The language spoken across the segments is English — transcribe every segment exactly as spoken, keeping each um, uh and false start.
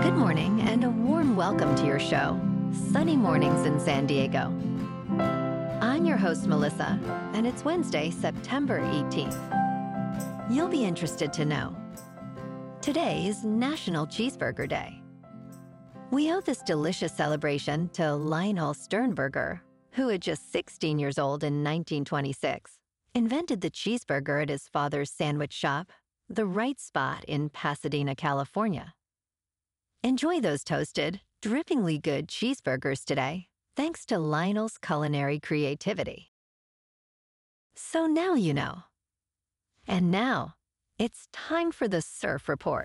Good morning and a warm welcome to your show, Sunny Mornings in San Diego. I'm your host, Melissa, and it's Wednesday, September eighteenth. You'll be interested to know, today is National Cheeseburger Day. We owe this delicious celebration to Lionel Sternberger, who at just sixteen years old in nineteen twenty-six, invented the cheeseburger at his father's sandwich shop, The Right Spot in Pasadena, California. Enjoy those toasted, drippingly good cheeseburgers today, thanks to Lionel's culinary creativity. So now you know. And now, it's time for the Surf Report.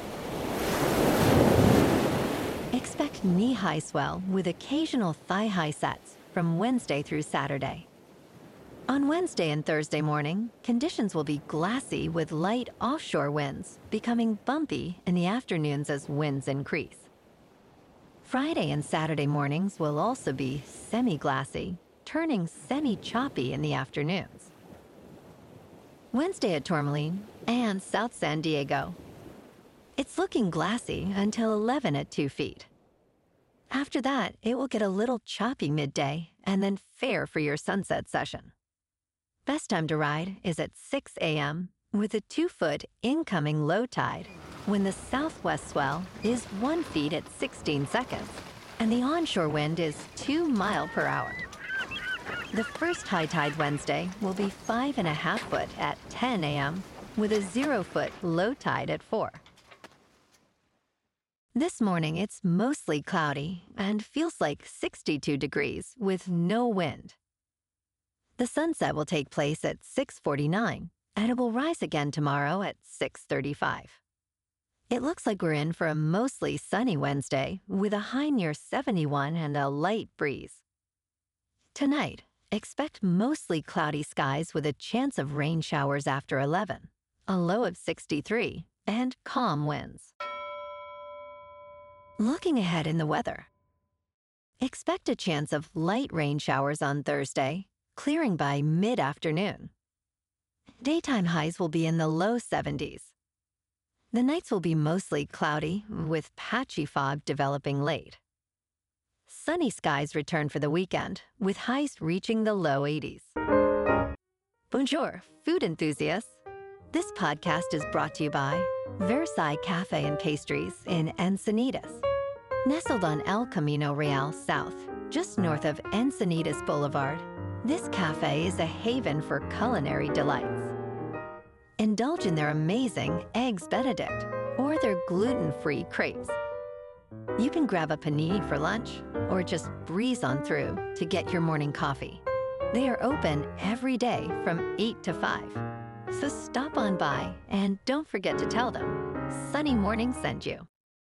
Expect knee-high swell with occasional thigh-high sets from Wednesday through Saturday. On Wednesday and Thursday morning, conditions will be glassy with light offshore winds, becoming bumpy in the afternoons as winds increase. Friday and Saturday mornings will also be semi-glassy, turning semi-choppy in the afternoons. Wednesday at Tourmaline and South San Diego. It's looking glassy until eleven at two feet. After that, it will get a little choppy midday and then fair for your sunset session. Best time to ride is at six a.m. with a two-foot incoming low tide when the southwest swell is one foot at sixteen seconds and the onshore wind is two miles per hour. The first high tide Wednesday will be five and a half foot at ten a.m. with a zero-foot low tide at four. This morning, it's mostly cloudy and feels like sixty-two degrees with no wind. The sunset will take place at six forty-nine, and it will rise again tomorrow at six thirty-five. It looks like we're in for a mostly sunny Wednesday with a high near seventy-one and a light breeze. Tonight, expect mostly cloudy skies with a chance of rain showers after eleven, a low of sixty-three, and calm winds. Looking ahead in the weather. Expect a chance of light rain showers on Thursday, clearing by mid-afternoon. Daytime highs will be in the low seventies. The nights will be mostly cloudy, with patchy fog developing late. Sunny skies return for the weekend, with highs reaching the low eighties. Bonjour, food enthusiasts. This podcast is brought to you by Versailles Cafe and Pastries in Encinitas. Nestled on El Camino Real South, just north of Encinitas Boulevard, this cafe is a haven for culinary delights. Indulge in their amazing Eggs Benedict or their gluten-free crepes. You can grab a panini for lunch or just breeze on through to get your morning coffee. They are open every day from eight to five. So stop on by and don't forget to tell them Sunny Morning sent you.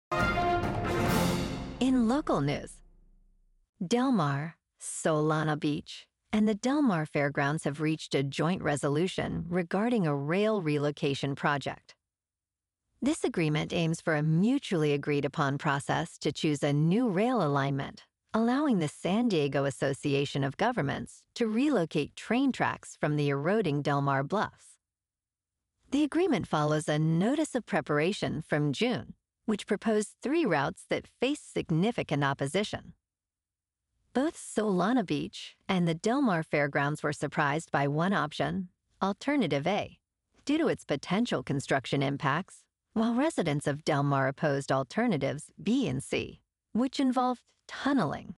In local news, Del Mar, Solana Beach, and the Del Mar Fairgrounds have reached a joint resolution regarding a rail relocation project. This agreement aims for a mutually agreed-upon process to choose a new rail alignment, allowing the San Diego Association of Governments to relocate train tracks from the eroding Del Mar Bluffs. The agreement follows a notice of preparation from June, which proposed three routes that face significant opposition. Both Solana Beach and the Del Mar Fairgrounds were surprised by one option, Alternative A, due to its potential construction impacts, while residents of Del Mar opposed alternatives B and C, which involved tunneling.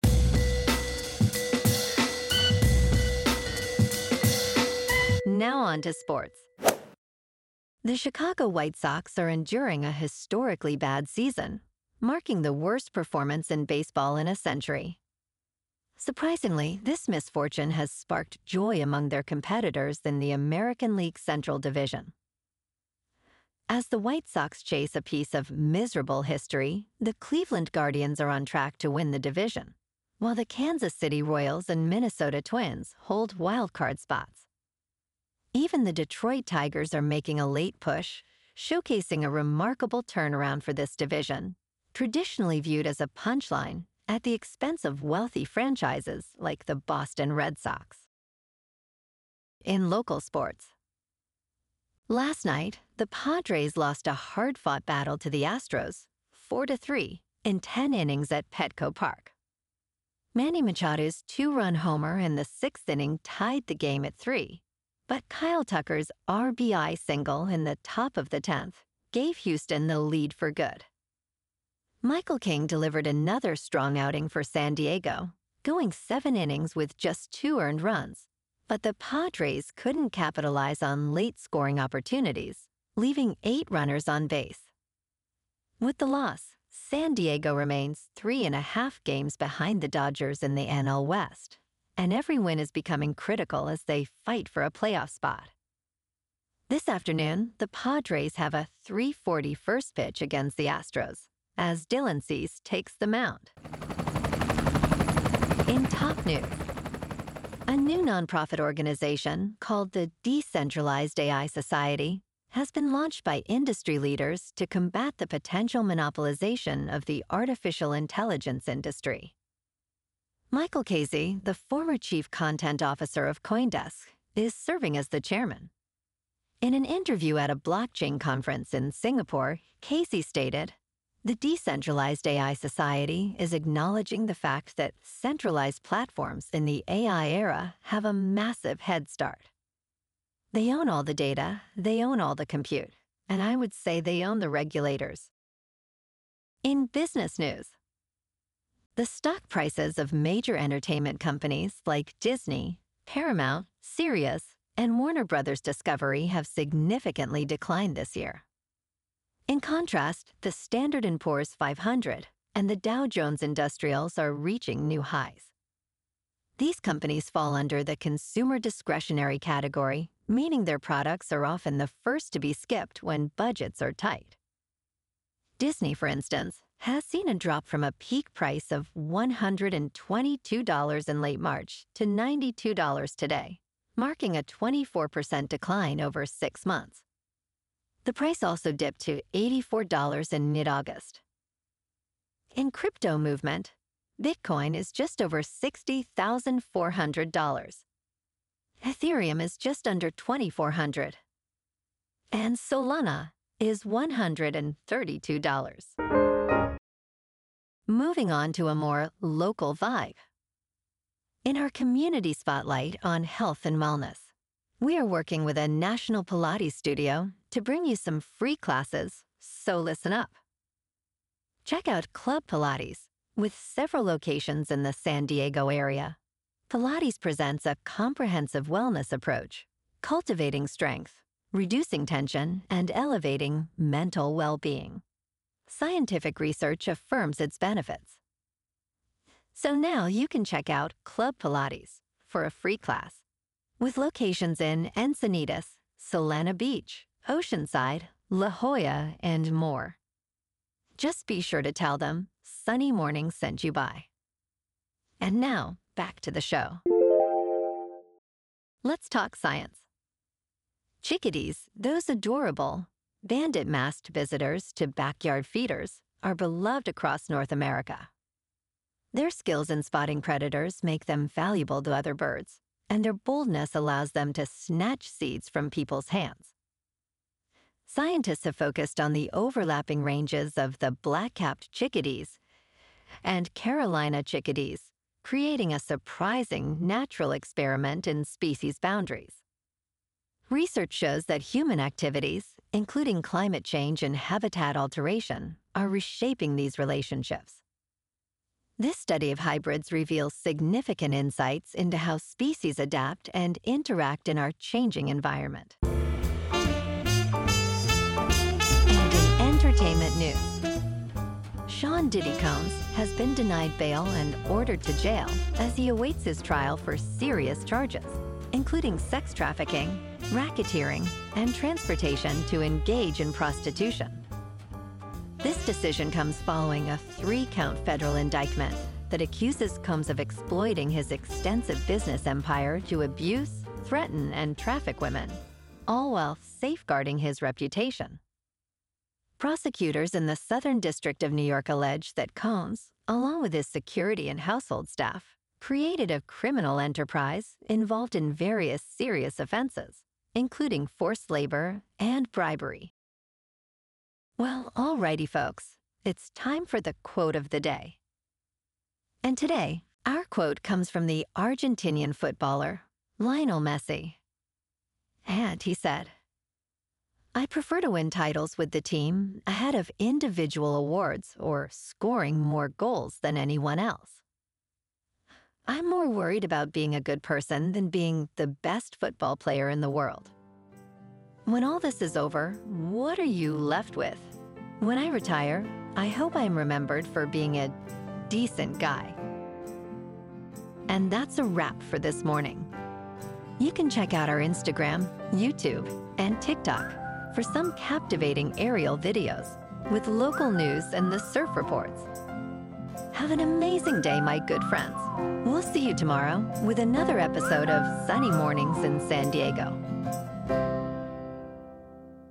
Now on to sports. The Chicago White Sox are enduring a historically bad season, marking the worst performance in baseball in a century. Surprisingly, this misfortune has sparked joy among their competitors in the American League Central Division. As the White Sox chase a piece of miserable history, the Cleveland Guardians are on track to win the division, while the Kansas City Royals and Minnesota Twins hold wildcard spots. Even the Detroit Tigers are making a late push, showcasing a remarkable turnaround for this division, traditionally viewed as a punchline at the expense of wealthy franchises like the Boston Red Sox. In local sports. Last night, the Padres lost a hard-fought battle to the Astros, four to three in ten innings at Petco Park. Manny Machado's two-run homer in the sixth inning tied the game at three, but Kyle Tucker's R B I single in the top of the tenth gave Houston the lead for good. Michael King delivered another strong outing for San Diego, going seven innings with just two earned runs, but the Padres couldn't capitalize on late scoring opportunities, leaving eight runners on base. With the loss, San Diego remains three and a half games behind the Dodgers in the N L West, and every win is becoming critical as they fight for a playoff spot. This afternoon, the Padres have a three forty first pitch against the Astros, as Dylan Cease takes the mound. In top news, a new nonprofit organization called the Decentralized A I Society has been launched by industry leaders to combat the potential monopolization of the artificial intelligence industry. Michael Casey, the former chief content officer of CoinDesk, is serving as the chairman. In an interview at a blockchain conference in Singapore, Casey stated, "The Decentralized A I Society is acknowledging the fact that centralized platforms in the A I era have a massive head start. They own all the data, they own all the compute, and I would say they own the regulators." In business news, the stock prices of major entertainment companies like Disney, Paramount, Sirius, and Warner Brothers Discovery have significantly declined this year. In contrast, the Standard and Poor's five hundred and the Dow Jones Industrials are reaching new highs. These companies fall under the consumer discretionary category, meaning their products are often the first to be skipped when budgets are tight. Disney, for instance, has seen a drop from a peak price of one hundred twenty-two dollars in late March to ninety-two dollars today, marking a twenty-four percent decline over six months. The price also dipped to eighty-four dollars in mid-August. In crypto movement, Bitcoin is just over sixty thousand four hundred dollars. Ethereum is just under twenty-four hundred dollars. And Solana is one hundred thirty-two dollars. Moving on to a more local vibe. In our community spotlight on health and wellness, we are working with a national Pilates studio to bring you some free classes, so listen up. Check out Club Pilates, with several locations in the San Diego area. Pilates presents a comprehensive wellness approach, cultivating strength, reducing tension, and elevating mental well-being. Scientific research affirms its benefits. So now you can check out Club Pilates for a free class, with locations in Encinitas, Solana Beach, Oceanside, La Jolla, and more. Just be sure to tell them Sunny Morning sent you by. And now, back to the show. Let's talk science. Chickadees, those adorable, bandit-masked visitors to backyard feeders, are beloved across North America. Their skills in spotting predators make them valuable to other birds, and their boldness allows them to snatch seeds from people's hands. Scientists have focused on the overlapping ranges of the black-capped chickadees and Carolina chickadees, creating a surprising natural experiment in species boundaries. Research shows that human activities, including climate change and habitat alteration, are reshaping these relationships. This study of hybrids reveals significant insights into how species adapt and interact in our changing environment. And in entertainment news, Sean Diddy Combs has been denied bail and ordered to jail as he awaits his trial for serious charges, including sex trafficking, racketeering, and transportation to engage in prostitution. This decision comes following a three-count federal indictment that accuses Combs of exploiting his extensive business empire to abuse, threaten, and traffic women, all while safeguarding his reputation. Prosecutors in the Southern District of New York allege that Combs, along with his security and household staff, created a criminal enterprise involved in various serious offenses, including forced labor and bribery. Well, alrighty, folks. it's time for the quote of the day. And today, our quote comes from the Argentinian footballer, Lionel Messi. And he said, "I prefer to win titles with the team ahead of individual awards or scoring more goals than anyone else. I'm more worried about being a good person than being the best football player in the world." When all this is over, what are you left with? When I retire, I hope I'm remembered for being a decent guy. And that's a wrap for this morning. You can check out our Instagram, YouTube, and TikTok for some captivating aerial videos with local news and the surf reports. Have an amazing day, my good friends. We'll see you tomorrow with another episode of Sunny Mornings in San Diego.